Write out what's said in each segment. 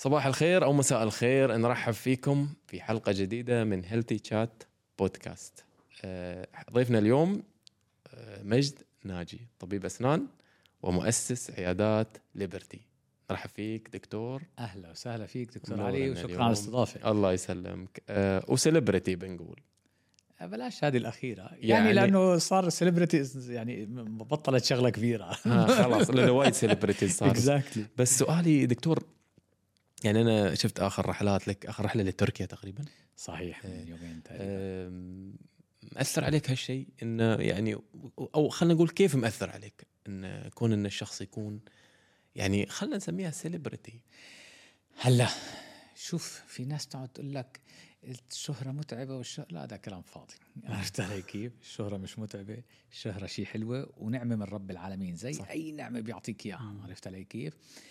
صباح الخير أو مساء الخير، نرحب فيكم في حلقة جديدة من هيلثي تشات بودكاست. ضيفنا اليوم مجد ناجي، طبيب أسنان ومؤسس عيادات ليبرتي. نرحب فيك دكتور. أهلا وسهلا فيك دكتور علي، وشكرا على الاستضافة. الله يسلمك. وسيلبرتي بنقول بلاش هذه الأخيرة يعني لأنه صار سيلبرتي يعني بطلت شغلة كبيرة. خلاص لأنه وايد سيلبرتي صار. exactly. بس سؤالي دكتور، يعني أنا شفت آخر رحلات لك، آخر رحلة لتركيا تقريبا. صحيح، من يومين تقريبا. مأثر عليك هالشيء إنه يعني، أو خلنا نقول كيف مأثر عليك إن كون إن الشخص يكون يعني خلنا نسميها سيلبرتي؟ هلا شوف، في ناس تقعد تقول لك الشهرة متعبة لا، ده كلام فاضي. عرفت علي كيف؟ الشهرة مش متعبة، الشهرة شيء حلوة ونعمة من رب العالمين، زي صح. أي نعمة بيعطيك إياها. عرفت علي كيف؟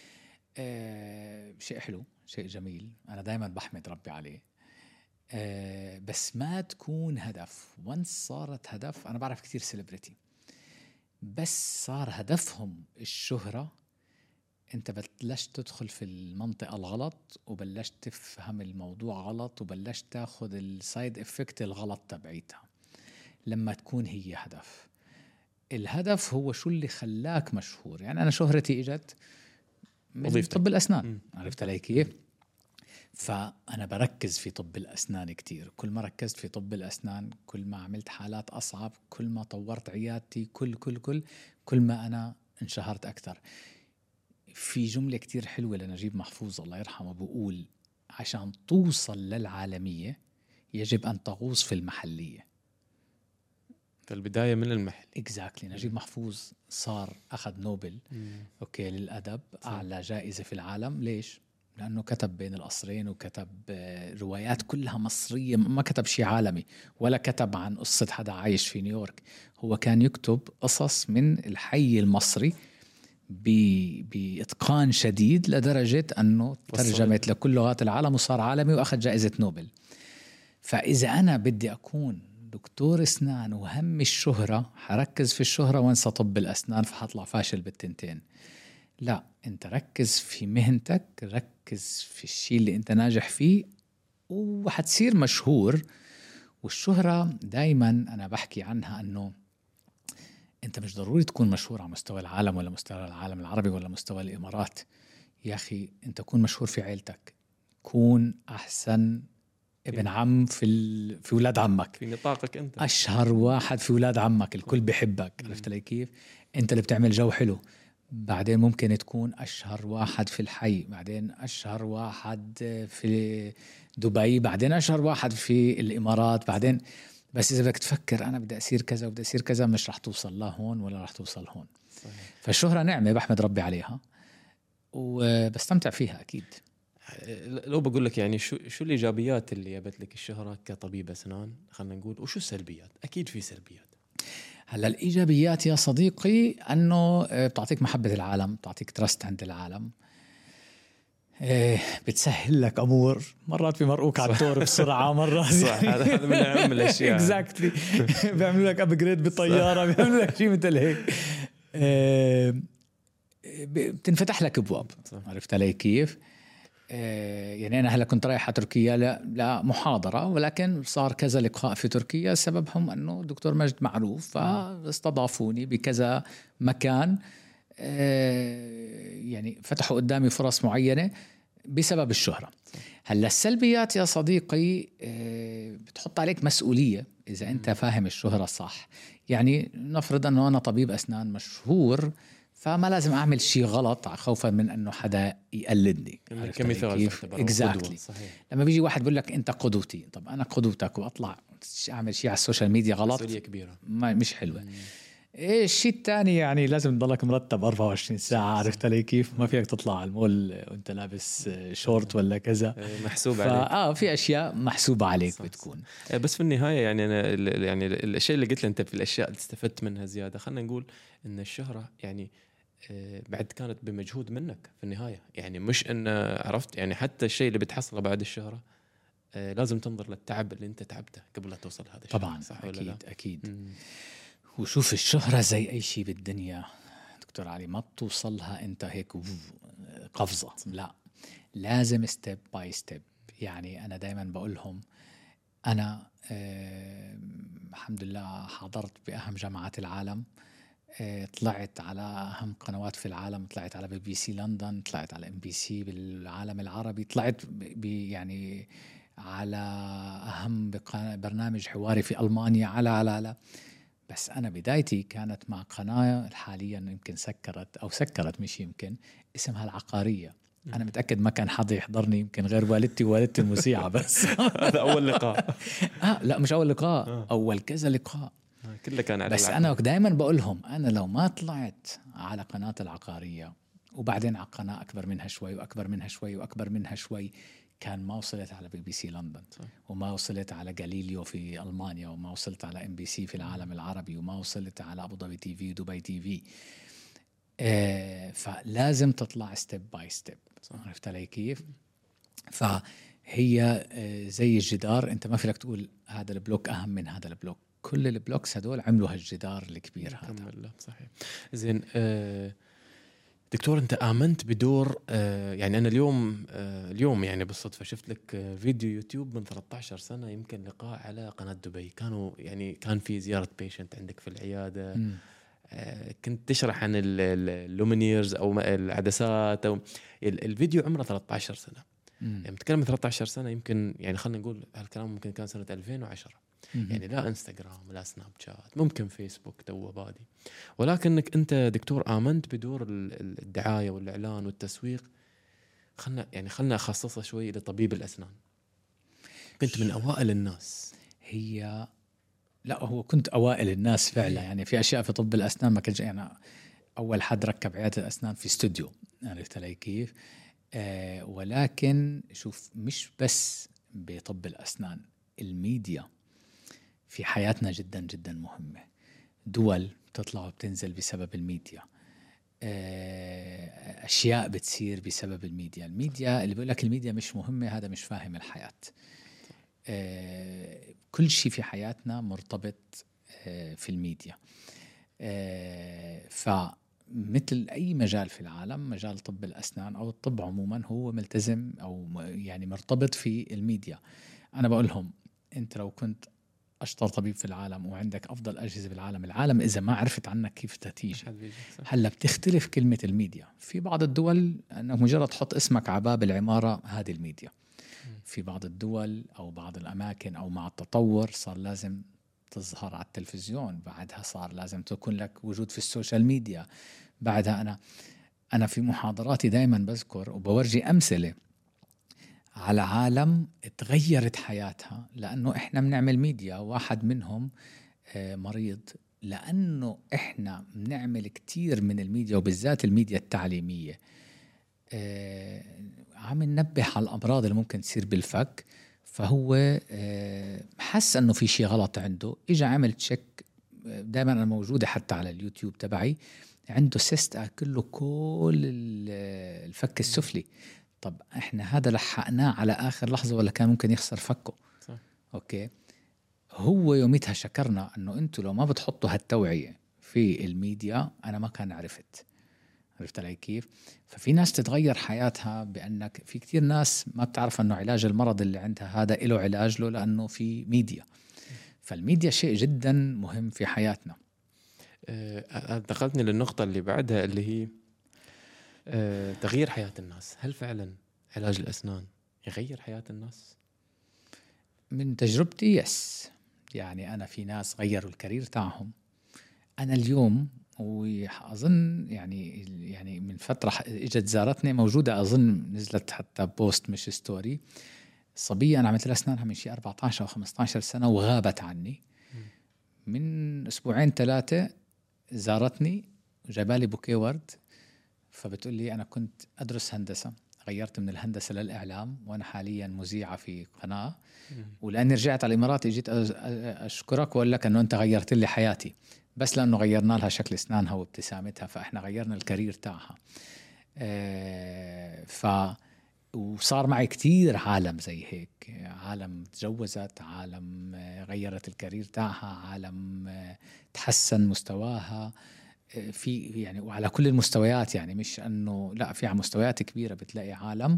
شيء حلو، شيء جميل، أنا دايما بحمد ربي عليه. بس ما تكون هدف. وانس صارت هدف، أنا بعرف كتير سيلبرتي بس صار هدفهم الشهرة، انت بلشت تدخل في المنطقة الغلط، وبلشت تفهم الموضوع غلط، وبلشت تاخد السايد افكت الغلط تبعيتها. لما تكون هي هدف، الهدف هو شو اللي خلاك مشهور. يعني أنا شهرتي إجت من طب الأسنان. عرفت علي كيف؟ فأنا بركز في طب الأسنان كتير. كل ما ركزت في طب الأسنان، كل ما عملت حالات أصعب، كل ما طورت عيادتي، كل ما أنا انشهرت أكثر. في جملة كتير حلوة لنجيب محفوظ الله يرحمه، بقول عشان توصل للعالمية يجب أن تغوص في المحلية. في البداية من المحل. exactly. نجيب محفوظ أخذ نوبل أوكي للأدب، أعلى جائزة في العالم. ليش؟ لأنه كتب بين القصرين، وكتب روايات كلها مصرية، ما كتب شيء عالمي، ولا كتب عن قصة حدا عايش في نيويورك. هو كان يكتب قصص من الحي المصري بإتقان شديد، لدرجة أنه ترجمت لكل لغات العالم وصار عالمي وأخذ جائزة نوبل. فإذا أنا بدي أكون دكتور أسنان وهم الشهرة، حركز في الشهرة وانسى طب الأسنان، فحطلع فاشل بالتنتين. لا، أنت ركز في مهنتك، ركز في الشيء اللي أنت ناجح فيه، وحتصير مشهور. والشهرة دايما أنا بحكي عنها أنه أنت مش ضروري تكون مشهور على مستوى العالم، ولا مستوى العالم العربي، ولا مستوى الإمارات. يا أخي أنت كون مشهور في عيلتك، كون أحسن ابن عم في ولاد عمك، في نطاقك أنت أشهر واحد في ولاد عمك، الكل بيحبك. عرفت لي كيف؟ أنت اللي بتعمل جو حلو. بعدين ممكن تكون أشهر واحد في الحي، بعدين أشهر واحد في دبي، بعدين أشهر واحد في الإمارات، بعدين. بس إذا بدك تفكر أنا بدي أصير كذا وبدي أصير كذا، مش رح توصل لا هون ولا رح توصل هون. صحيح. فالشهرة نعمة بحمد ربي عليها وبستمتع فيها أكيد. لو بقول لك يعني شو الإيجابيات اللي جابت لك الشهرة كطبيب أسنان، خلنا نقول، وشو السلبيات؟ أكيد في سلبيات. هلا الإيجابيات يا صديقي أنه بتعطيك محبة العالم، بتعطيك ترست عند العالم، بتسهل لك أمور، مرات بمرقوك على الدور بسرعة، مرات صح، هذا من أهم الأشياء. exactly. بيعملوا لك أبجريد بالطيارة، بيعملوا لك شيء مثل هيك. بتنفتح لك أبواب. عرفت علي كيف؟ يعني أنا هلا كنت رايح على تركيا لا محاضرة، ولكن صار كذا لقاء في تركيا، سببهم أنه دكتور مجد معروف، فاستضافوني بكذا مكان. يعني فتحوا قدامي فرص معينة بسبب الشهرة. هلا السلبيات يا صديقي، بتحط عليك مسؤولية إذا أنت فاهم الشهرة صح. يعني نفرض أنه أنا طبيب أسنان مشهور، فما لازم أعمل شيء غلط خوفا من أنه حدا يقلدني. كمثال exactly. لما بيجي واحد بيقول لك أنت قدوتي، طب أنا قدوتك وأطلع أعمل شيء على السوشيال ميديا غلط، مسؤولية كبيرة، مش حلوة. إيه الشيء الثاني؟ يعني لازم تضلك مرتب 24 ساعة. عرفت علي كيف؟ ما فيك تطلع على المول وانت لابس شورت ولا كذا، محسوب عليك. في أشياء محسوبة عليك صح. بتكون بس في النهاية يعني أنا يعني الشيء اللي قلت له أنت في الأشياء اللي استفدت منها زيادة، خلنا نقول إن الشهرة يعني بعد كانت بمجهود منك في النهاية. يعني مش إن عرفت، يعني حتى الشيء اللي بتحصله بعد الشهرة لازم تنظر للتعب اللي أنت تعبته قبل لا توصل هذا الشيء. طبعا صح أكيد ولا لا؟ أكيد. وشوف الشهرة زي أي شيء بالدنيا دكتور علي، ما بتوصلها أنت هيك قفزة، لا، لازم ستيب باي ستيب. يعني أنا دايما بقولهم أنا الحمد لله حضرت بأهم جامعات العالم، طلعت على أهم قنوات في العالم، طلعت على BBC لندن، طلعت على MBC بالعالم العربي، طلعت يعني على أهم برنامج حواري في ألمانيا، على بس أنا بدايتي كانت مع قناة حاليا يمكن سكرت مش يمكن، اسمها العقارية. أنا متأكد ما كان حدا يحضرني يمكن غير والدتي المذيعة بس. هذا أول لقاء. لا مش أول لقاء، أول كذا لقاء كله كان على بس العقارية. أنا دايما بقولهم أنا لو ما طلعت على قناة العقارية وبعدين على قناة أكبر منها شوي وأكبر منها شوي وأكبر منها شوي، كان ما وصلت على BBC لندن، وما وصلت على جاليليو في ألمانيا، وما وصلت على MBC في العالم العربي، وما وصلت على أبو ظبي TV ودبي TV. فلازم تطلع ستيب باي ستيب. عرفت علي كيف؟ فهي زي الجدار، انت ما فيك تقول هذا البلوك اهم من هذا البلوك، كل البلوكس هدول عملوا هالجدار الكبير هذا. صحيح. زين دكتور، انت آمنت بدور يعني انا اليوم يعني بالصدفة شفت لك فيديو يوتيوب من 13 سنة يمكن، لقاء على قناة دبي، كان في زيارة بيشنت عندك في العيادة. كنت تشرح عن اللومينيرز او العدسات او الفيديو عمره 13 سنة. يعني متكلم 13 سنة يمكن، يعني خلينا نقول هالكلام ممكن كان سنة 2010. يعني لا انستغرام لا سناب شات، ممكن فيسبوك تو بادي، ولكنك انت دكتور آمنت بدور الدعاية والإعلان والتسويق. خلنا أخصصها شوي لطبيب الأسنان. كنت من أوائل الناس. لا هو كنت أوائل الناس فعلا. يعني في أشياء في طب الأسنان ما كنت يعني أول حد ركب عيادة الأسنان في استوديو. عرفت علي كيف؟ ولكن شوف، مش بس بطب الأسنان، الميديا في حياتنا جدا جدا مهمة. دول بتطلع وبتنزل بسبب الميديا، أشياء بتصير بسبب الميديا. اللي بيقول لك الميديا مش مهمة هذا مش فاهم الحياة. كل شيء في حياتنا مرتبط في الميديا. فمثل أي مجال في العالم، مجال طب الأسنان أو الطب عموما هو ملتزم أو يعني مرتبط في الميديا. أنا بقولهم أنت لو كنت أشطر طبيب في العالم وعندك أفضل أجهزة بالعالم، العالم إذا ما عرفت عنك كيف تتيجي. هلا بتختلف كلمة الميديا في بعض الدول، أنه مجرد تحط اسمك على باب العمارة هذه الميديا. في بعض الدول أو بعض الأماكن أو مع التطور صار لازم تظهر على التلفزيون، بعدها صار لازم تكون لك وجود في السوشيال ميديا. بعدها أنا في محاضراتي دايما بذكر وبورجي أمثلة على عالم تغيرت حياتها لأنه إحنا بنعمل ميديا. واحد منهم مريض، لأنه إحنا بنعمل كتير من الميديا وبالذات الميديا التعليمية، عم ننبه على الأمراض اللي ممكن تصير بالفك. فهو حس أنه في شيء غلط عنده، إجا عمل تشيك. دائما أنا موجودة حتى على اليوتيوب تبعي، عنده سيست أكله كل الفك السفلي. طب إحنا هذا لحقناه على آخر لحظة ولا كان ممكن يخسر فكه؟ صح. أوكي، هو يوميتها شكرنا أنه أنتوا لو ما بتحطوا هالتوعية في الميديا أنا ما كان عرفت علي كيف؟ ففي ناس تتغير حياتها بأنك في كتير ناس ما بتعرف أنه علاج المرض اللي عندها هذا إله علاج له لأنه في ميديا. فالميديا شيء جدا مهم في حياتنا. دخلتني للنقطة اللي بعدها اللي هي تغيير حياة الناس. هل فعلا علاج الأسنان يغير حياة الناس؟ من تجربتي يس. يعني أنا في ناس غيروا الكارير تاعهم. أنا اليوم وأظن يعني من فترة إجت زارتني، موجودة أظن نزلت حتى بوست مش ستوري، صبية أنا عملت لها أسنانها من شيء 14 أو 15 سنة وغابت عني. من أسبوعين 3 زارتني وجابالي بوكيه ورد، فبتقول لي أنا كنت أدرس هندسة، غيرت من الهندسة للإعلام وأنا حاليا مذيعة في قناة، ولأني رجعت على الإمارات جيت أشكرك وأقول لك أنه أنت غيرت لي حياتي، بس لأنه غيرنا لها شكل أسنانها وابتسامتها فإحنا غيرنا الكارير تاعها. وصار معي كتير عالم زي هيك، عالم تجوزت، عالم غيرت الكارير تاعها، عالم تحسن مستواها. في يعني وعلى كل المستويات، يعني مش انه لا، في على مستويات كبيره بتلاقي عالم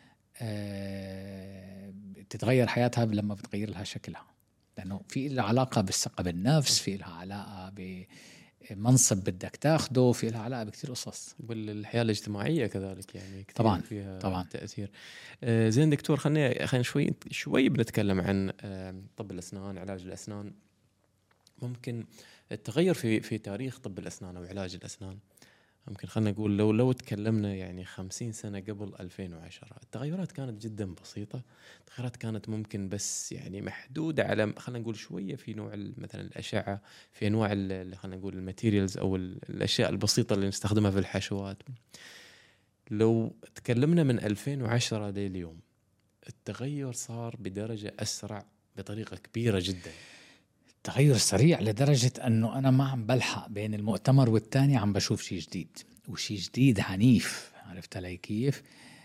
تتغير حياتها لما بتغير لها شكلها، لانه في لها علاقه بالثقه بالنفس، في لها علاقه بمنصب بدك تاخده، في لها علاقه بكثير قصص، والحياه الاجتماعيه كذلك يعني كثير طبعا فيها طبعا. تاثير. زين دكتور، خلينا شوي بنتكلم عن طب الاسنان، علاج الاسنان. ممكن التغير في تاريخ طب الاسنان او علاج الاسنان، ممكن خلينا نقول لو تكلمنا يعني 50 سنة قبل 2010، التغيرات كانت جدا بسيطة. التغيرات كانت ممكن بس يعني محدودة على خلينا نقول شوية في نوع مثلا الأشعة، في أنواع خلينا نقول الماتيريالز أو الأشياء البسيطة اللي نستخدمها في الحشوات. لو تكلمنا من 2010 لليوم، التغير صار بدرجة أسرع بطريقة كبيرة جدا. تغير سريع لدرجة أنه أنا ما عم بلحق بين المؤتمر والتاني، عم بشوف شيء جديد، وشيء جديد عنيف. عرفت علي كيف؟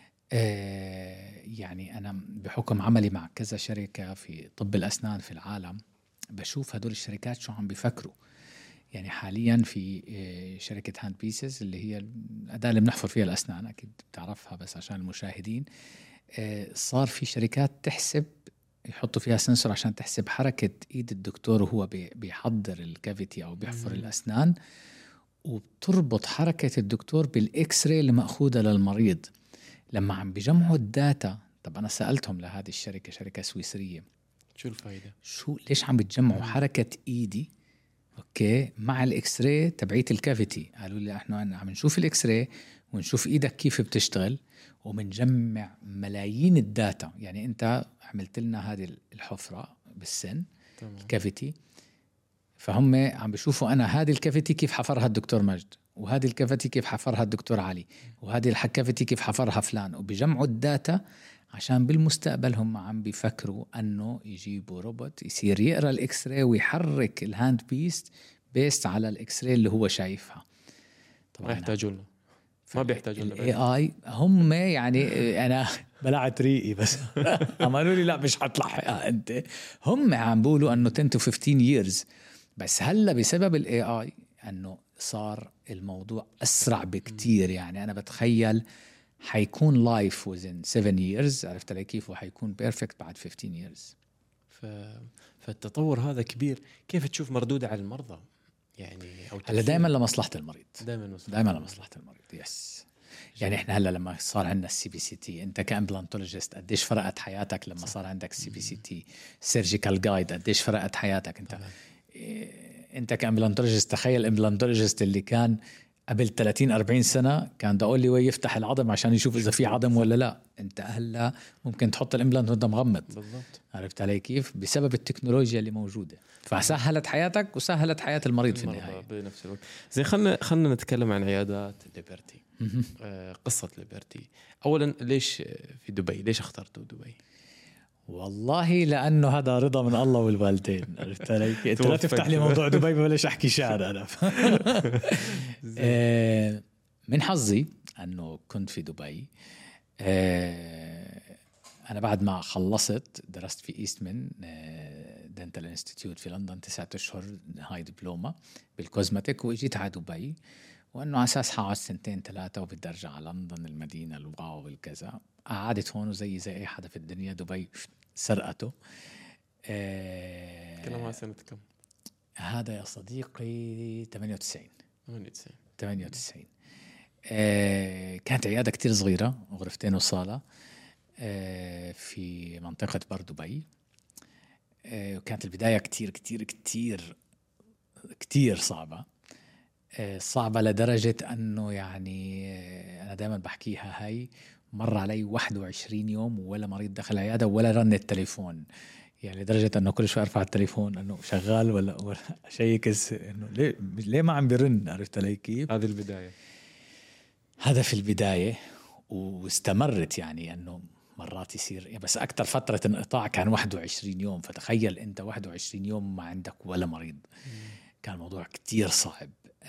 يعني أنا بحكم عملي مع كذا شركة في طب الأسنان في العالم، بشوف هدول الشركات شو عم بيفكروا. يعني حاليا في شركة هاند بيسز اللي هي الأداة اللي بنحفر فيها الأسنان، أكيد بتعرفها بس عشان المشاهدين. صار في شركات تحسب، يحطوا فيها سنسور عشان تحسب حركة إيد الدكتور وهو بيحضر الكافيتي أو بيحفر الأسنان، وبتربط حركة الدكتور بالإكس راي اللي مأخوذة للمريض. لما عم بيجمعوا الداتا، طب أنا سألتهم لهذه الشركة، شركة سويسرية، شو الفائدة؟ ليش عم بتجمعوا حركة إيدي أوكي مع الإكس راي تبعية الكافيتي؟ قالوا لي إحنا عم نشوف الإكس راي ونشوف إيدك كيف بتشتغل، ومنجمع ملايين الداتا. يعني أنت عملت لنا هذه الحفرة بالسن، الكافيتي، فهم عم بيشوفوا أنا هذه الكافيتي كيف حفرها الدكتور مجد، وهذه الكافيتي كيف حفرها الدكتور علي، وهذه الكافيتي كيف حفرها فلان، وبيجمعوا الداتا عشان بالمستقبل هم عم بيفكروا أنه يجيبوا روبوت يصير يقرأ الإكس راي ويحرك الهاند بيست على الإكس راي اللي هو شايفها. طبعا ما يحتاجون، ما بيحتاجون الاي اي هم يعني انا بلعت ريقي بس قالوا لي لا مش حتلحقها انت. هم عم بيقولوا انه 10 to 15 years، بس هلا بسبب الاي اي انه صار الموضوع اسرع بكتير. يعني انا بتخيل حيكون لايف within 7 years، عرفت علي كيف، وحيكون بيرفكت بعد 15 years. فالتطور هذا كبير. كيف تشوف مردوده على المرضى يعني؟ او هلا دائما لمصلحه المريض، دائما لمصلحه المريض. يس يعني احنا هلا لما صار عندنا السي بي سي تي، انت كامبلانتولوجيست قديش فرقت حياتك لما صار عندك السي بي سي تي؟ سيرجيكال جايد قديش فرقت حياتك انت؟ انت كامبلانتولوجيست تخيل الامبلانتولوجيست اللي كان قبل 30-40 سنة كان ده أولي وي يفتح العظم عشان يشوف إذا في عظم ولا لا. أنت هلا ممكن تحط الإمبلانت وأنت مغمض. بالضبط. عرفت علي كيف؟ بسبب التكنولوجيا اللي موجودة، فسهلت حياتك وسهلت حياة المريض في النهاية بنفس الوقت. زي خلنا نتكلم عن عيادات ليبرتي. قصة ليبرتي، أولا ليش في دبي؟ ليش اخترتوا دبي؟ والله لأنه هذا رضا من الله والوالدين. عرفت علي؟ أنت لا تفتح لي موضوع دبي بلاش أحكي شعر أنا. من حظي أنه كنت في دبي. أنا بعد ما خلصت درست في إيستمان دنتال انستيتيوت في لندن 9 أشهر هاي دبلومة بالكوزماتيك، وإجيت على دبي وأنه على أساس حقعد 2-3 وبدي أرجع على لندن المدينة الواو والكذا. قعدت هون وزي أي حدا في الدنيا دبي سرقته. كلامها سنة كم؟ هذا يا صديقي 98. كانت عيادة كتير صغيرة، غرفتين وصالة في منطقة بر دبي. وكانت البداية كتير كتير كتير كتير صعبة لدرجة أنه يعني أنا دائما بحكيها، هاي مر علي 21 يوم ولا مريض دخل العيادة ولا رن التليفون. يعني لدرجة أنه كل شوي أرفع التليفون أنه شغال ولا شيء إنه ليه ما عم بيرن. عرفت علي كيف؟ هذه البداية، هذا في البداية، واستمرت يعني أنه مرات يصير يعني، بس أكتر فترة انقطاع كان 21 يوم. فتخيل أنت 21 يوم ما عندك ولا مريض. كان الموضوع كتير صعب.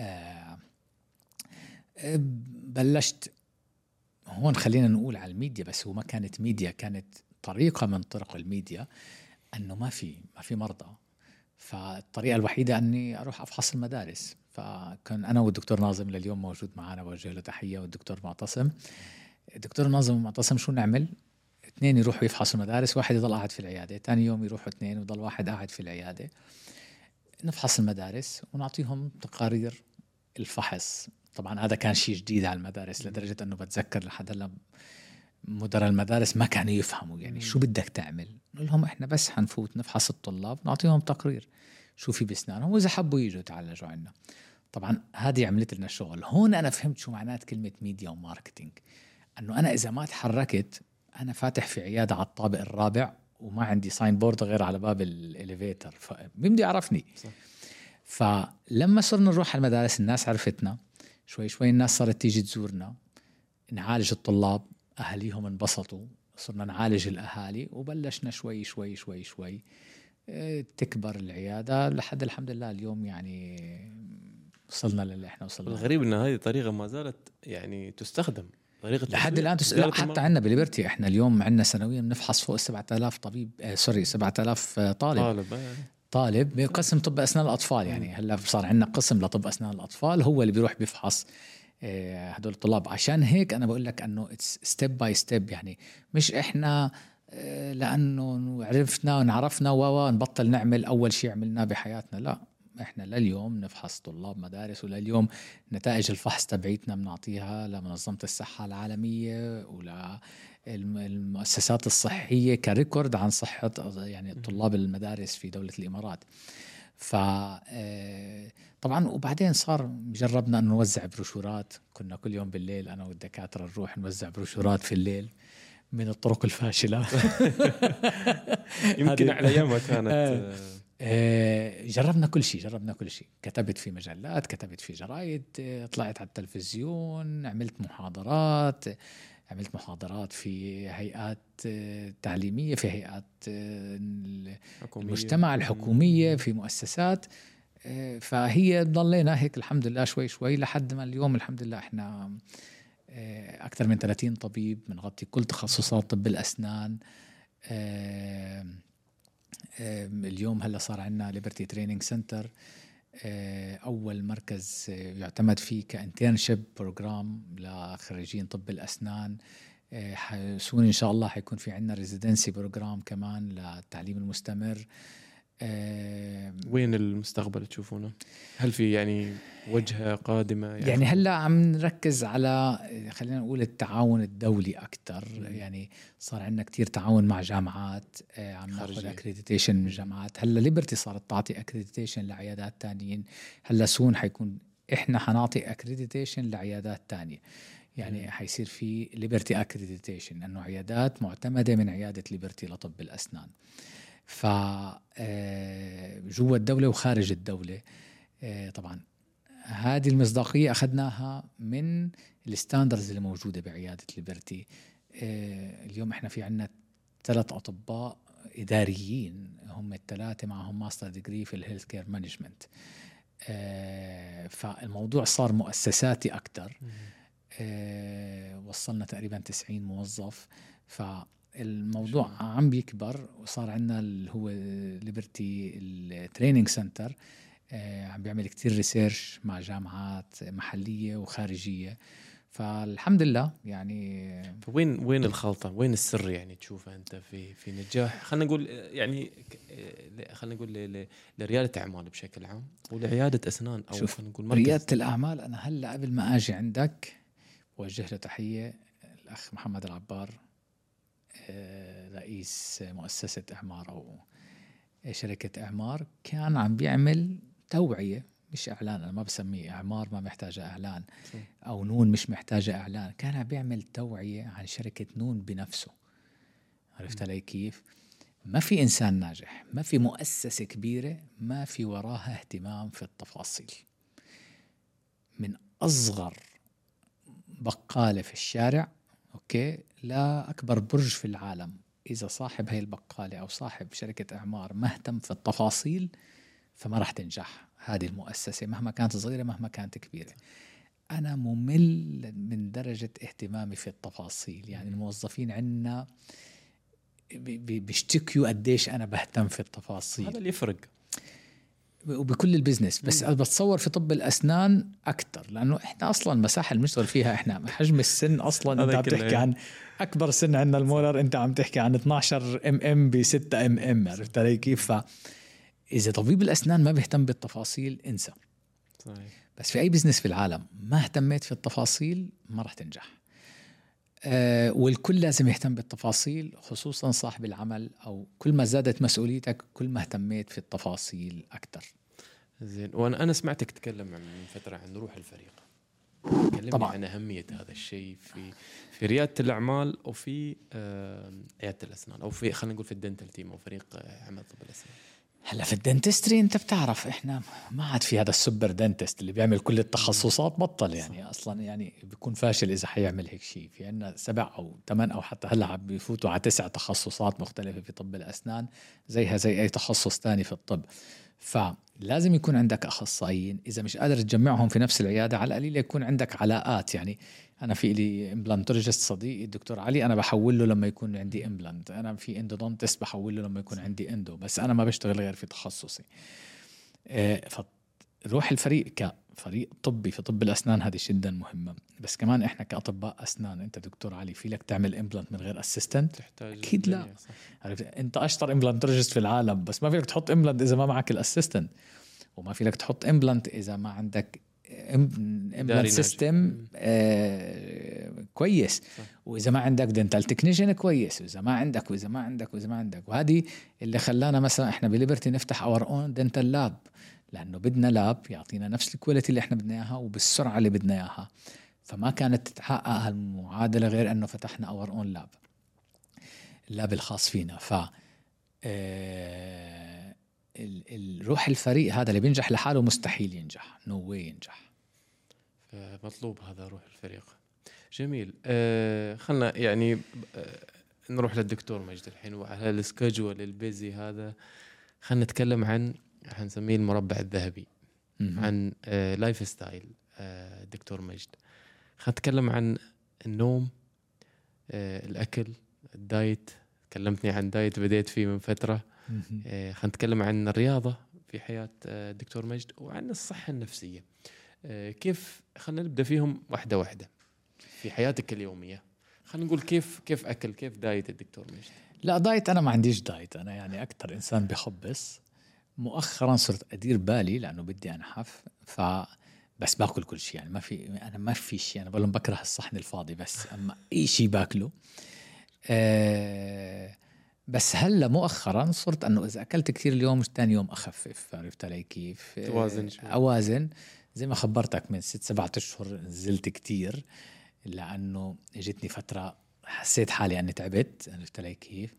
بلشت هون، خلينا نقول على الميديا، بس هو ما كانت ميديا، كانت طريقة من طرق الميديا، أنه ما في مرضى، فالطريقة الوحيدة أني أروح أفحص المدارس. فكان أنا والدكتور ناظم لليوم موجود معنا، بوجه له تحية، والدكتور معتصم. الدكتور ناظم ومعتصم شو نعمل؟ 2 يروحوا يفحصوا المدارس، واحد يضل قاعد في العيادة، تاني يوم يروحوا 2 ويضل واحد قاعد في العيادة. نفحص المدارس ونعطيهم تقارير الفحص. طبعا هذا كان شيء جديد على المدارس، لدرجة أنه بتذكر لحد هلا مدراء المدارس ما كانوا يفهموا يعني شو بدك تعمل. نقول لهم إحنا بس حنفوت نفحص الطلاب، نعطيهم تقرير شو في بسنانهم، وإذا حبوا يجوا يتعالجوا عنا. طبعا هذه عملت لنا الشغل. هون أنا فهمت شو معنات كلمة ميديا وماركتينج، أنه أنا إذا ما تحركت، أنا فاتح في عيادة على الطابق الرابع وما عندي ساين بورد غير على باب الإليفيتر، فمين بده يعرفني؟ صح. فلما صرنا نروح على المدارس الناس عرفتنا شوي شوي، الناس صارت تيجي تزورنا، نعالج الطلاب، أهاليهم انبسطوا، صرنا نعالج الأهالي، وبلشنا شوي شوي شوي شوي تكبر العيادة لحد الحمد لله اليوم يعني وصلنا للي احنا وصلنا. الغريب ان هذه طريقة ما زالت يعني تستخدم طريقة لحد الآن حتى عندنا بليبرتي احنا اليوم عندنا سنويا بنفحص فوق 7000 طبيب 7000 طالب بقسم طب أسنان الأطفال. يعني هلا صار عندنا قسم لطب أسنان الأطفال، هو اللي بيروح بيفحص هدول الطلاب. عشان هيك أنا بقول لك أنه ستيب باي ستيب، يعني مش إحنا لأنه عرفنا ونعرفنا ونبطل نعمل أول شيء عملناه بحياتنا. لا، إحنا لليوم نفحص طلاب مدارس، ولليوم نتائج الفحص تبعيتنا بنعطيها لمنظمة الصحة العالمية والمؤسسات الصحية كريكورد عن صحة يعني طلاب المدارس في دولة الإمارات. طبعا وبعدين صار جربنا أن نوزع بروشورات. كنا كل يوم بالليل أنا والدكاترة نروح نوزع بروشورات في الليل، من الطرق الفاشلة. يمكن على أيامها كانت جربنا كل شيء. كتبت في مجلات، كتبت في جرايد، طلعت على التلفزيون، عملت محاضرات في هيئات تعليمية، في هيئات المجتمع الحكومية، في مؤسسات. فهي ضلينا هيك الحمد لله شوي شوي لحد ما اليوم الحمد لله احنا أكثر من 30 طبيب بنغطي كل تخصصات طب الأسنان. اليوم هلا صار عندنا ليبرتي تريننج سنتر، أول مركز يعتمد فيه كإنترنشيب بروجرام لخريجين طب الأسنان. سون إن شاء الله حيكون في عندنا ريزيدنسي بروجرام كمان للتعليم المستمر. وين المستقبل تشوفونه؟ هل في يعني وجهة قادمة؟ يعني هلا عم نركز على خلينا نقول التعاون الدولي أكتر. يعني صار عندنا كتير تعاون مع جامعات، عم ناخذ أكريديتيشن من جامعات. هلا ليبرتي صارت تعطي أكريديتيشن لعيادات تانيين، هلا سون حيكون إحنا حنعطي أكريديتيشن لعيادات تانية. يعني حيصير في ليبرتي أكريديتيشن أنه عيادات معتمدة من عيادة ليبرتي لطب الأسنان، جوا الدولة وخارج الدولة. طبعا هذه المصداقية أخذناها من الستاندرز اللي موجودة بعيادة ليبرتي. اليوم احنا في عنا 3 أطباء إداريين، هم 3 معهم ماستر ديجري في الهيلث كير مانجمنت. فالموضوع صار مؤسساتي أكتر. وصلنا تقريبا 90 موظف. الموضوع عم بيكبر، وصار عندنا اللي هو ليبرتي التريننج سنتر عم بيعمل كتير ريسيرش مع جامعات محلية وخارجية. فالحمد لله يعني. وين الخلطة، وين السر يعني تشوفها أنت في نجاح، خلينا نقول يعني خلينا نقول لريادة أعمال بشكل عام ولعيادة أسنان، أو خلينا نقول مركز ريادة الأعمال. أنا هلأ قبل ما أجي عندك وجه له تحية الأخ محمد العبار، رئيس مؤسسة إعمار أو شركة إعمار، كان عم بيعمل توعية مش إعلان. أنا ما بسميه إعمار، ما محتاجة إعلان، أو نون مش محتاجة إعلان. كان عم بيعمل توعية عن شركة نون بنفسه. عرفت علي كيف؟ ما في إنسان ناجح، ما في مؤسسة كبيرة ما في وراها اهتمام في التفاصيل. من أصغر بقالة في الشارع أوكي لا أكبر برج في العالم، إذا صاحب هاي البقالة أو صاحب شركة إعمار ما اهتم في التفاصيل فما راح تنجح هذه المؤسسة، مهما كانت صغيرة مهما كانت كبيرة. أنا ممل من درجة اهتمامي في التفاصيل. يعني الموظفين عندنا بيشتكيوا قديش أنا بهتم في التفاصيل. هذا اللي يفرق. وبكل البزنس، بس أنا بتصور في طب الأسنان أكتر، لأنه إحنا أصلا المساحة اللي بنشتغل فيها إحنا حجم السن أصلا أنت عم تحكي عن أكبر سن عندنا المولر، أنت عم تحكي عن 12 ب6 عرفت علي كيف؟ فإذا طبيب الأسنان ما بيهتم بالتفاصيل انسى. صحيح. بس في أي بزنس في العالم ما اهتميت في التفاصيل ما راح تنجح. والكل لازم يهتم بالتفاصيل، خصوصا صاحب العمل، أو كل ما زادت مسؤوليتك كل ما اهتميت في التفاصيل أكتر. زين. وأنا سمعتك تتكلم من فترة عن روح الفريق. كلمني طبعا عن أهمية هذا الشيء في ريادة الأعمال وفي عيادة الأسنان، أو في خلينا نقول في الدنتال تيم أو فريق عمل طب الأسنان. هلا في الدنتستري انت بتعرف احنا ما عاد في هذا السوبر دنتست اللي بيعمل كل التخصصات، بطل يعني اصلا، يعني بيكون فاشل اذا حيعمل هيك شيء. في عندنا 7 أو 8 أو حتى هلا عم بيفوتوا على 9 تخصصات مختلفة في طب الأسنان، زيها زي اي تخصص تاني في الطب. فلازم يكون عندك أخصائيين، إذا مش قادر تجمعهم في نفس العيادة على القليل يكون عندك علاقات. يعني أنا في لي إمبلانتولوجيست صديقي الدكتور علي، أنا بحول له لما يكون عندي إمبلانت. أنا في إندودونتست بحول له لما يكون عندي إندو، بس أنا ما بشتغل غير في تخصصي. فروح الفريق كفريق طبي في طب الأسنان هذه جدا مهمة. بس كمان إحنا كأطباء أسنان، أنت دكتور علي في لك تعمل إمبلانت من غير أسيستنت؟ أكيد لا. عرفت؟ أنت أشطر إمبلانتولوجيست في العالم، بس ما فيك تحط إمبلانت إذا ما معك الأسيستنت، وما في لك تحط إمبلانت إذا ما عندك إمبلانت سيستم كويس، وإذا ما عندك دنتال تكنيشن كويس، وإذا ما عندك وإذا ما عندك وإذا ما عندك. وهذه اللي خلانا مثلا إحنا بليبرتي نفتح اور اون دنتال لاب، لأنه بدنا لاب يعطينا نفس الكواليتي اللي إحنا بدنا إياها وبالسرعة اللي بدنا إياها. فما كانت تتحقق هالمعادلة غير أنه فتحنا اور اون لاب، اللاب الخاص فينا. ف الروح الفريق هذا اللي بينجح لحاله مستحيل ينجح، نو واي ينجح. مطلوب هذا روح الفريق. جميل. خلنا يعني نروح للدكتور مجد الحين، وعلى السكجول البيزي هذا خلنا نتكلم عن حنسميه المربع الذهبي، عن لايف ستايل دكتور مجد. خلنا نتكلم عن النوم، الأكل، الدايت. كلمتني عن دايت بديت فيه من فترة. خلينا نتكلم عن الرياضة في حياة الدكتور مجد، وعن الصحة النفسية. كيف خلينا نبدأ فيهم واحدة واحدة في حياتك اليومية. خلينا نقول كيف أكل، كيف دايت الدكتور مجد؟ لا دايت أنا ما عنديش دايت، أنا يعني أكتر إنسان بخبص. مؤخرا صرت أدير بالي لأنه بدي أنحف، بس باكل كل شيء. يعني ما في شيء أنا بقولهم بكره الصحن الفاضي، بس أما أي شيء باكله. بس هلا مؤخرا صرت انه اذا اكلت كثير اليوم ثاني يوم اخفف. عرفت علي كيف؟ اوازن زي ما خبرتك من 6-7 أشهر نزلت كتير، لانه اجتني فتره حسيت حالي اني تعبت. عرفت علي كيف؟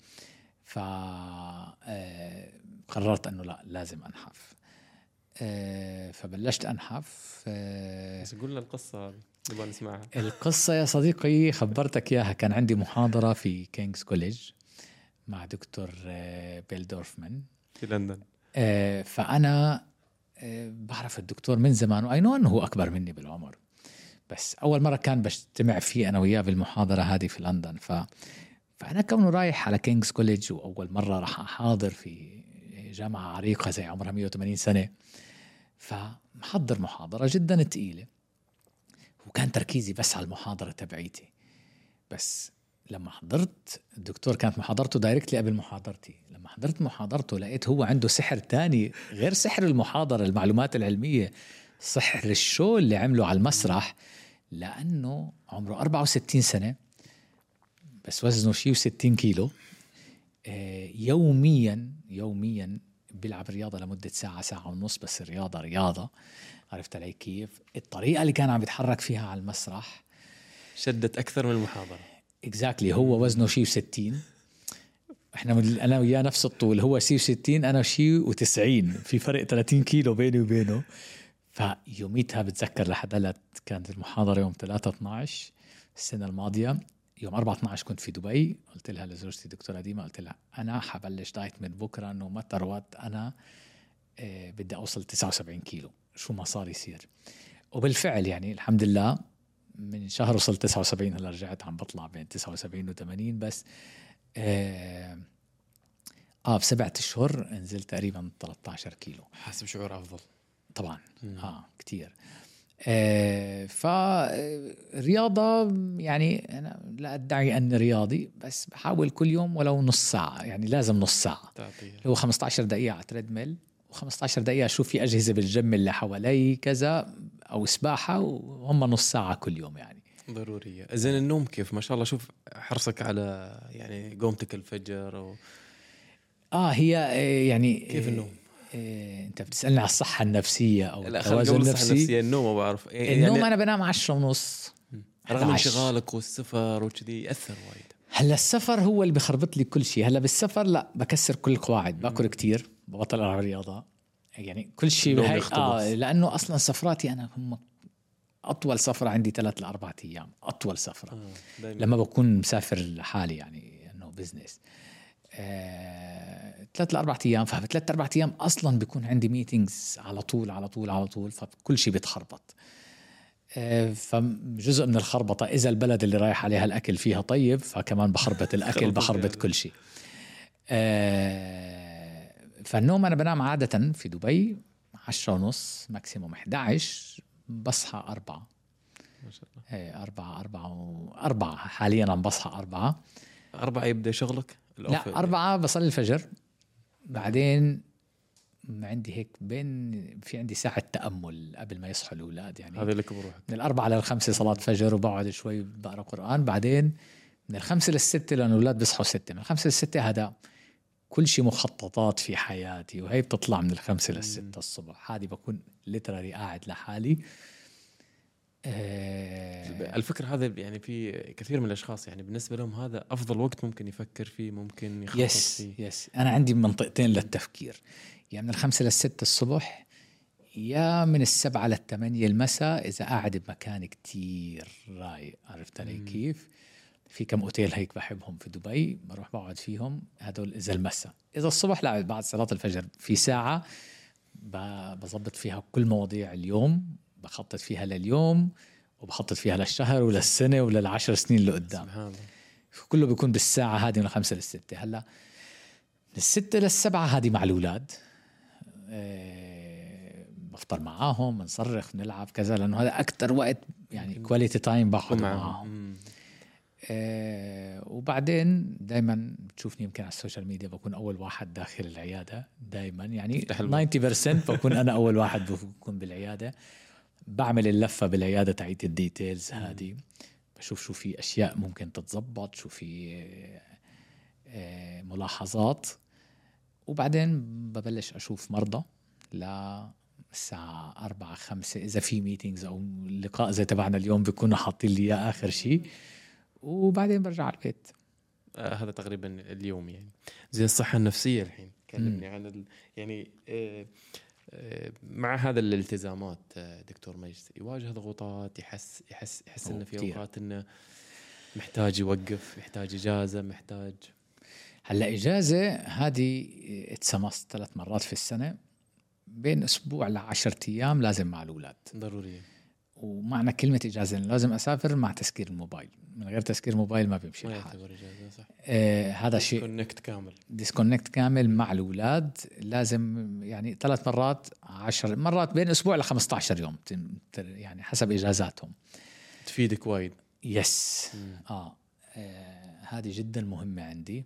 قررت انه لا لازم انحف. فبلشت انحف. بس قلنا القصه نبغى نسمعها. القصه يا صديقي خبرتك اياها. كان عندي محاضره في كينغز كوليج مع دكتور بيل دورفمان في لندن. فأنا بعرف الدكتور من زمان، وأي نو أنه هو أكبر مني بالعمر، بس أول مرة كان بجتمع فيه أنا وياه بالمحاضرة هذه في لندن. فأنا كونه رايح على كينغز كوليج وأول مرة راح أحاضر في جامعة عريقة زي عمرها 180 سنة، فمحضر محاضرة جدا تقيلة، وكان تركيزي بس على المحاضرة تبعيتي. بس لما حضرت الدكتور كانت محاضرته دايركتلي قبل محاضرتي، لما حضرت محاضرته لقيت هو عنده سحر تاني غير سحر المحاضرة المعلومات العلمية، سحر الشو اللي عمله على المسرح. لأنه عمره 64 سنة بس وزنه شيء 60 كيلو. يوميا بيلعب رياضة لمدة ساعة ونص، بس رياضة. عرفت علي كيف؟ الطريقة اللي كان عم يتحرك فيها على المسرح شدت أكثر من المحاضرة. exactly. هو وزنه شيء 60، احنا أنا وياه نفس الطول، هو شيء 60 أنا شيء 90، في فرق 30 كيلو بيني وبينه. فيوميتها بتذكر لحد كانت المحاضرة يوم 3/12 السنة الماضية. يوم 4/12 كنت في دبي، قلت لها لزوجتي دكتورة ديما، قلت لها أنا حبلش دايت من بكرة، إنه متى روت أنا بدي أوصل 79 كيلو شو ما صار يصير. وبالفعل يعني الحمد لله من شهر وصلت 79. هلا رجعت عم بطلع بين 79 و80. بس ب7 أشهر نزلت تقريبا 13 كيلو. حاسب شعور افضل طبعا كتير. فالرياضة يعني أنا لا أدعي أني رياضي، بس بحاول كل يوم ولو نص ساعة، يعني لازم نص ساعة، لو 15 دقيقة على تريدميل و15 دقيقة أشوف في أجهزة بالجيم اللي حوالي كذا أو سباحة، وهم نص ساعة كل يوم يعني ضرورية. زين النوم كيف؟ ما شاء الله شوف حرصك على يعني قومتك الفجر هي يعني كيف النوم؟ انت بتسألني على الصحة النفسية او التوازن النفسي؟ النوم ما بعرف النوم يعني انا بنام 10:30 رغم انشغالك والسفر وكذي يأثر وايد. هلا السفر هو اللي بخربط لي كل شيء. هلا بالسفر لا بكسر كل القواعد، باكل كتير، ببطل العب رياضة، يعني كل شيء لانه اصلا سفراتي انا هم اطول سفرة عندي 3 ل 4 ايام، اطول سفرة لما بكون مسافر لحالي يعني انه بزنس 3 ل 4 أيام. فب3 ل 4 أيام أصلاً بيكون عندي ميتينجز على طول على طول على طول، فكل شيء بيتخربط. فجزء من الخربطة إذا البلد اللي رايح عليها الأكل فيها طيب، فكمان بخربط الأكل بخربط كل شيء. فالنوم أنا بنام عادة في دبي 10:30 ماكسيموم 11، بصحى 4. ما شاء الله. 4 حالياً عم بصحى 4 يبدأ شغلك؟ لا 4 بصلي الفجر، بعدين عندي هيك في عندي ساعة تأمل قبل ما يصحوا الأولاد، يعني هذا لك بروحك من 4 ل5 صلاة فجر، وبقعد شوي بقرأ قرآن. بعدين من 5 ل6 لأن الأولاد بيصحوا 6، من 5 ل6 هذا كل شيء مخططات في حياتي، وهي بتطلع من 5 ل6 الصبح. هذه بكون ليترالي قاعد لحالي. الفكرة هذا يعني في كثير من الأشخاص يعني بالنسبة لهم هذا أفضل وقت ممكن يفكر فيه، ممكن يخطط فيه. أنا عندي منطقتين للتفكير، يعني من 5 ل6 الصبح، يا من 7 ل8 المساء إذا قاعد بمكان كتير رايق. عرفت علي كيف؟ في كم أوتيل هيك بحبهم في دبي، بروح بقعد فيهم هدول إذا المساء. إذا الصبح لا، بعد صلاة الفجر في ساعة بضبط فيها كل مواضيع اليوم، بخطط فيها لليوم وبخطط فيها للشهر وللسنة ولل10 سنين اللي قدام. سبحان الله. كله بيكون بالساعة هذه من 5 ل6. هلا من 6 ل7 هذه مع الأولاد، بفطر معاهم، نصرخ نلعب كذا، لأنه هذا أكتر وقت يعني كواليتي تايم باخذ معاهم. وبعدين دايما بتشوفني يمكن على السوشيال ميديا بكون أول واحد داخل العيادة دايما، يعني 90% بكون أنا أول واحد بكون بالعيادة. بعمل اللفة بالعيادة تعيد الديتيلز هذه، بشوف شو في أشياء ممكن تتضبط، شو في ملاحظات، وبعدين ببلش أشوف مرضى للساعة 4-5 إذا في ميتينجز أو اللقاء زي تبعنا اليوم بيكونوا حاطين لي إياه آخر شيء، وبعدين برجع على البيت. هذا تقريبا اليوم. يعني زي الصحة النفسية الحين كلمني عن يعني مع هذا الالتزامات دكتور مجد يواجه ضغوطات، يحس إنه في أوقات إنه محتاج يوقف، محتاج إجازة، محتاج. هلا إجازة هذه اتسمست 3 مرات في السنة، بين أسبوع ل10 أيام لازم مع الأولاد ضروري. ومعنى كلمة إجازة لازم أسافر مع تسكير الموبايل، من غير تسكير الموبايل ما بيمشي الحال. هذا شيء ديسكونكت كامل مع الأولاد. لازم يعني 3 مرات 10 مرات بين أسبوع ل15 يوم، يعني حسب إجازاتهم. تفيدك وايد. يس. هذه جدا مهمة عندي.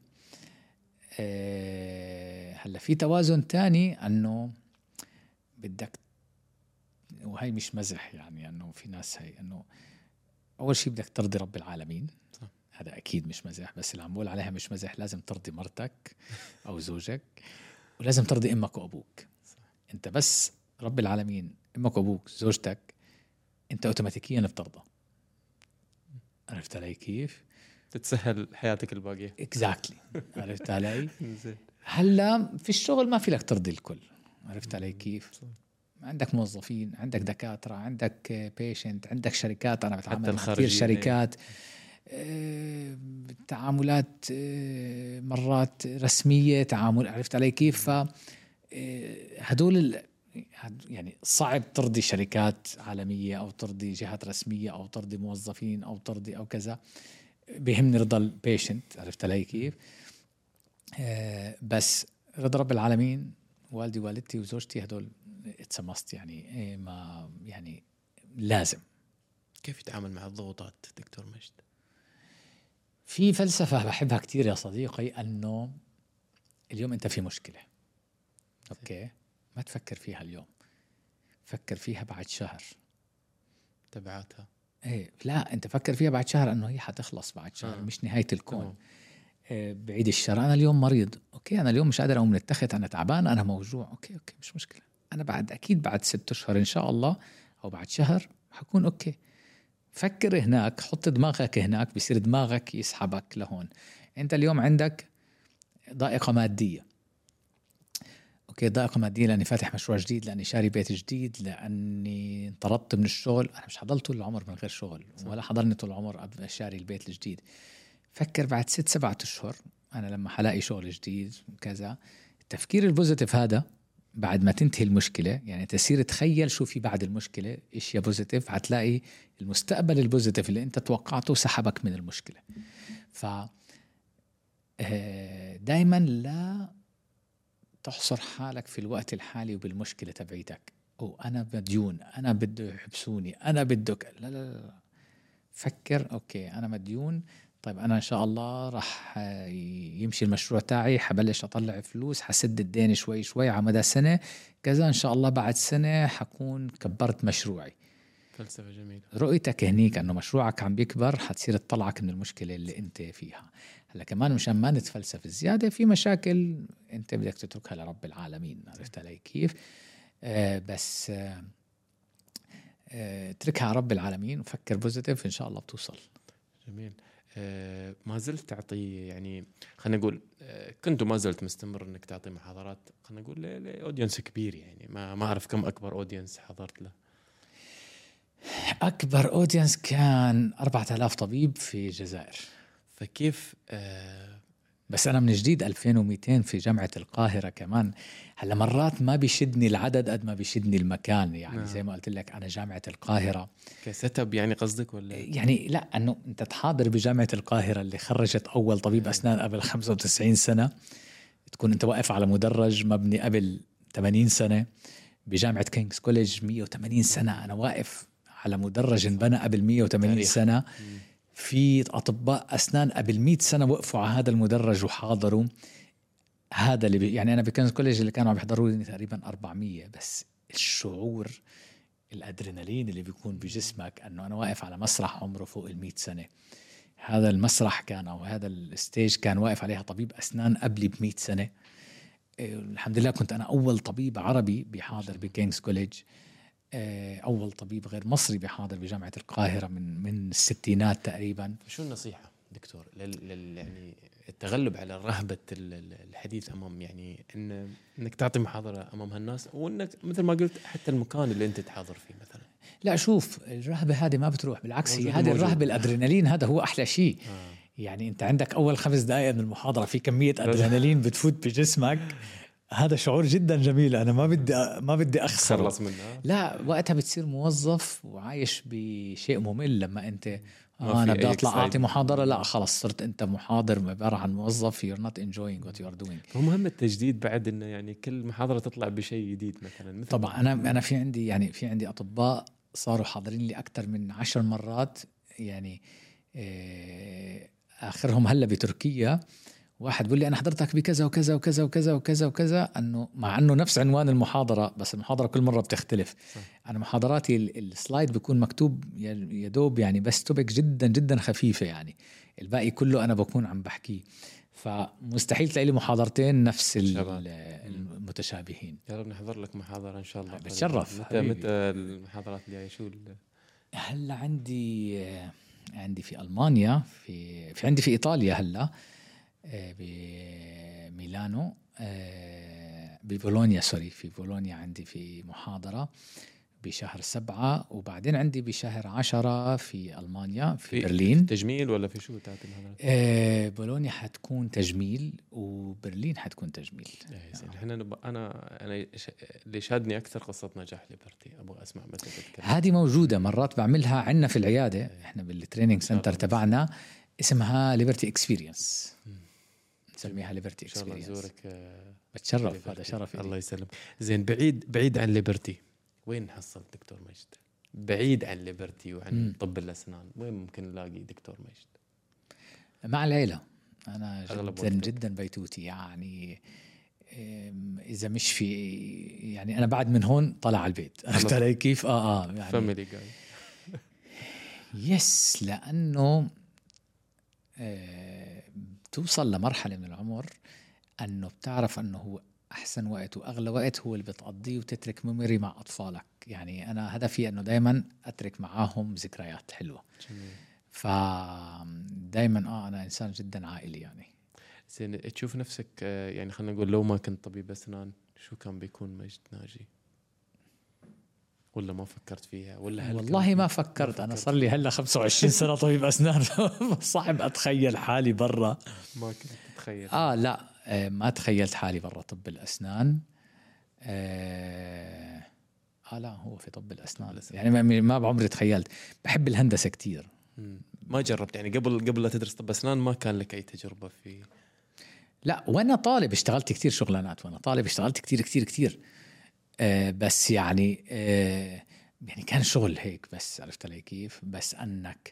هلا في توازن تاني، أنه بدك، وهي مش مزح يعني، أنه في ناس هي أنه أول شيء بدك ترضي رب العالمين. صح. هذا أكيد مش مزح، بس اللي عم بقول عليها مش مزح. لازم ترضي مرتك أو زوجك، ولازم ترضي أمك وأبوك. صح. أنت بس رب العالمين، أمك وأبوك، زوجتك، أنت أوتوماتيكيا بترضى. عرفت علي كيف؟ تتسهل حياتك الباقية. exactly. عرفت علي؟ هلا في الشغل ما في لك ترضي الكل. عرفت علي كيف؟ عندك موظفين، عندك دكاترة، عندك بيشنت، عندك شركات. أنا بتعامل مع كثير شركات، تعاملات مرات رسمية، تعامل. عرفت علي كيف؟ هدول يعني صعب ترضي شركات عالمية أو ترضي جهات رسمية أو ترضي موظفين أو ترضي أو كذا. بيهمني رضا البيشنت. عرفت علي كيف؟ بس رضا رب العالمين، والدي والدتي وزوجتي هدول اتسمست يعني ما يعني لازم. كيف يتعامل مع الضغوطات دكتور مجد؟ في فلسفة بحبها كتير يا صديقي، أنه اليوم أنت في مشكلة، أوكي، ما تفكر فيها اليوم، فكر فيها بعد شهر تبعاتها. إيه لا، أنت فكر فيها بعد شهر، أنه هي حتخلص بعد شهر، مش نهاية الكون. بعيد الشر، أنا اليوم مريض، أوكي، أنا اليوم مش قادر أقوم من التخت، أنا تعبان، أنا موجوع، أوكي مش مشكلة، أنا بعد أكيد بعد 6 أشهر إن شاء الله أو بعد شهر حكون أوكي. فكر هناك، حط دماغك هناك، بيصير دماغك يسحبك لهون. أنت اليوم عندك ضائقة مادية، أوكي، ضائقة مادية لأني فاتح مشروع جديد، لأني شاري بيت جديد، لأني انطردت من الشغل. أنا مش حضل طول العمر من غير شغل، ولا حضرني طول العمر شاري البيت الجديد. فكر بعد 6-7 أشهر أنا لما حلاقي شغل جديد كذا. التفكير البوزيتيف هذا بعد ما تنتهي المشكلة، يعني تسير تخيل شو في بعد المشكلة، إشياء بوزيتيف، هتلاقي المستقبل البوزيتيف اللي أنت توقعته سحبك من المشكلة. ف دايما لا تحصر حالك في الوقت الحالي وبالمشكلة تبعيتك، أو أنا مديون، أنا بده يحبسوني، أنا بدك، لا لا لا، فكر أوكي أنا مديون، طيب أنا إن شاء الله رح يمشي المشروع تاعي، حبلش أطلع فلوس، حسد الدين شوي شوي على مدى سنة كذا، إن شاء الله بعد سنة حكون كبرت مشروعي. فلسفة جميلة. رؤيتك هنيك أنه مشروعك عم بيكبر، حتصير تطلعك من المشكلة اللي أنت فيها. هلا كمان مشان ما نتفلسف الزيادة، في مشاكل أنت بدك تتركها لرب العالمين، عرفت علي كيف؟ بس اتركها على رب العالمين وفكر بوزيتيف، إن شاء الله بتوصل. جميل. ما زلت تعطي يعني، خلينا نقول كنت ما زلت مستمر انك تعطي محاضرات، خلينا نقول لاودينس كبير، يعني ما اعرف كم اكبر اودينس حضرت له. اكبر اودينس كان 4000 طبيب في الجزائر. فكيف بس انا من جديد 2200 في جامعة القاهرة كمان. هلا مرات ما بيشدني العدد قد ما بيشدني المكان، يعني زي ما قلت لك انا جامعة القاهرة كست اب يعني قصدك، ولا يعني لا، انه انت تحاضر بجامعة القاهرة اللي خرجت اول طبيب اسنان قبل 95 سنة، تكون انت واقف على مدرج مبني قبل 80 سنة. بجامعة كينغز كوليج 180 سنة انا واقف على مدرج انبنى قبل 180 سنة. في أطباء أسنان قبل 100 سنة وقفوا على هذا المدرج وحاضروا. هذا اللي يعني أنا بكنز كوليج اللي كانوا عم يحضروا لي تقريبا 400. بس الشعور، الأدرينالين اللي بيكون بجسمك أنه أنا واقف على مسرح عمره فوق 100 سنة. هذا المسرح كان، أو هذا الستيج كان واقف عليها طبيب أسنان قبل 100 سنة. الحمد لله كنت أنا أول طبيب عربي بيحاضر بكينغز كوليج، أول طبيب غير مصري بيحاضر بجامعة القاهرة من الستينات تقريبا. شو النصيحة دكتور يعني التغلب على رهبة الحديث أمام، يعني إنك تعطي محاضرة أمام هالناس، وإنك مثل ما قلت حتى المكان اللي أنت تحاضر فيه مثلا؟ لا شوف، الرهبة هذه ما بتروح، بالعكس هي هذه الرهبة الأدرينالين، هذا هو أحلى شيء. يعني أنت عندك أول 5 دقائق من المحاضرة في كمية أدرينالين بتفوت بجسمك، هذا شعور جدا جميل، أنا ما بدي أخسره. لا وقتها بتصير موظف وعايش بشيء ممل. لما أنت أنا بدي أطلع أعطي محاضرة، لا خلص صرت أنت محاضر عبارة عن موظف، you're not enjoying what you are doing. ومهم التجديد بعد، إنه يعني كل محاضرة تطلع بشيء جديد مثلا. طبعا أنا في عندي أطباء صاروا حاضرين لي أكثر من 10 مرات، يعني آخرهم هلا بتركيا واحد بيقول لي أنا حضرتك بكذا وكذا وكذا وكذا وكذا وكذا، أنه مع أنه نفس عنوان المحاضرة بس المحاضرة كل مرة بتختلف. أنا محاضراتي السلايد بيكون مكتوب يدوب يعني بس توبك جدا جدا خفيفة، يعني الباقي كله أنا بكون عم بحكيه، فمستحيل تلاقي لي محاضرتين نفس المتشابهين. يا رب نحضر لك محاضرة إن شاء الله. بتشرف. متى المحاضرات اللي شو هلا عندي في ألمانيا، عندي في إيطاليا هلا بميلانو، ببولونيا في بولونيا عندي في محاضرة بشهر 7، وبعدين عندي بشهر 10 في ألمانيا في برلين. تجميل ولا في شو تعطي المحاضرات؟ بولونيا حتكون تجميل وبرلين حتكون تجميل. أنا اللي شادني أكثر قصة نجاح ليبرتي، أبغى أسمع متى تتكلم. هذه موجودة مرات بعملها عندنا في العيادة، إحنا بالتريننج سنتر تبعنا اسمها ليبرتي اكسبيرينس. بتسميها ليبرتي ان شاء الله اكسبيرينس. نزورك. بتشرف، هذا شرف الله لي. يسلم. زين، بعيد عن ليبرتي، وين نحصل دكتور مجد؟ بعيد عن ليبرتي وعن طب الأسنان، وين ممكن نلاقي دكتور مجد؟ مع العيلة. أنا أغلب جدا وقتك. جدا بيتوتي يعني. إذا مش في يعني أنا بعد من هون طلع على البيت، عرفت علي كيف؟ يعني فاميلي جاي. يس، لأنه توصل لمرحلة من العمر أنه بتعرف أنه هو أحسن وقت وأغلى وقت هو اللي بتقضيه وتترك ميموري مع أطفالك. يعني أنا هدفي أنه دايما أترك معاهم ذكريات حلوة. جميل. فدايما أنا إنسان جدا عائلي يعني. زين، تشوف نفسك يعني خلينا نقول لو ما كنت طبيب أسنان شو كان بيكون مجد ناجي؟ ولا ما فكرت فيها؟ ولا والله ما فكرت. أنا صار لي هلا 25 سنة طبيب أسنان، صعب أتخيل حالي برا. ما كنت تتخيل؟ لا، ما تخيلت حالي برا طب الأسنان. لا، هو في طب الأسنان يعني ما بعمري تخيلت. بحب الهندسة كتير. ما جربت يعني قبل لا تدرس طب أسنان ما كان لك أي تجربة في؟ لا، وأنا طالب اشتغلت كتير شغلانات، وأنا طالب اشتغلت كتير كتير كتير. بس يعني يعني كان شغل هيك بس، عرفت علي كيف؟ بس أنك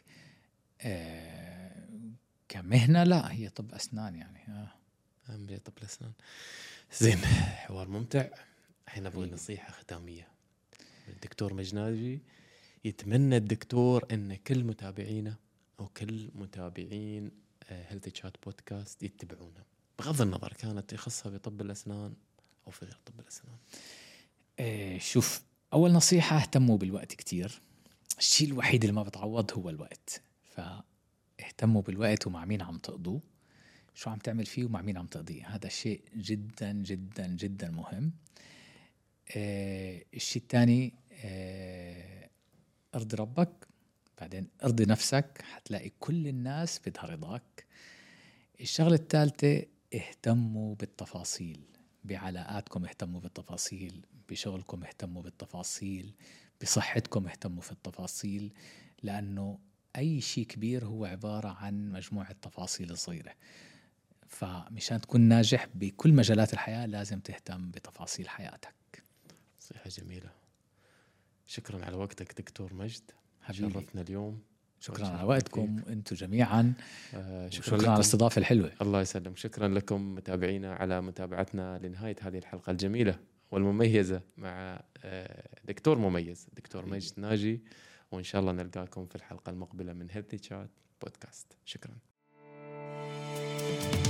كمهنة لا، هي طب أسنان يعني. أهم طب الأسنان. زين، حوار ممتع. الحين أبغى نصيحة ختامية من الدكتور مجناجي. يتمنى الدكتور أن كل متابعينا أو كل متابعين هيلثي تشات بودكاست يتبعونه، بغض النظر كانت يخصها بطب الأسنان أو في غير طب الأسنان. شوف، أول نصيحة اهتموا بالوقت كتير. الشيء الوحيد اللي ما بتعوض هو الوقت، فاهتموا بالوقت ومع مين عم تقضوا، شو عم تعمل فيه ومع مين عم تقضيه. هذا شيء جدا جدا جدا مهم. الشيء الثاني، ارضي ربك، بعدين ارضي نفسك، حتلاقي كل الناس بدها رضاك. الشغلة الثالثة، اهتموا بالتفاصيل. بعلاقاتكم اهتموا بالتفاصيل، بشغلكم اهتموا بالتفاصيل، بصحتكم اهتموا في التفاصيل، لأنه أي شيء كبير هو عبارة عن مجموعة تفاصيل صغيرة. فمشان تكون ناجح بكل مجالات الحياة لازم تهتم بتفاصيل حياتك. صحة جميلة. شكرا على وقتك دكتور مجد، حبيبي. شرفتنا اليوم. شكرا على وقتكم أنتم جميعا. شكرا على الاستضافة الحلوة. الله يسلم. شكرا لكم متابعينا على متابعتنا لنهاية هذه الحلقة الجميلة والمميزة مع دكتور مميز، دكتور مجد ناجي. وإن شاء الله نلقاكم في الحلقة المقبلة من هيلثي تشات بودكاست. شكرا.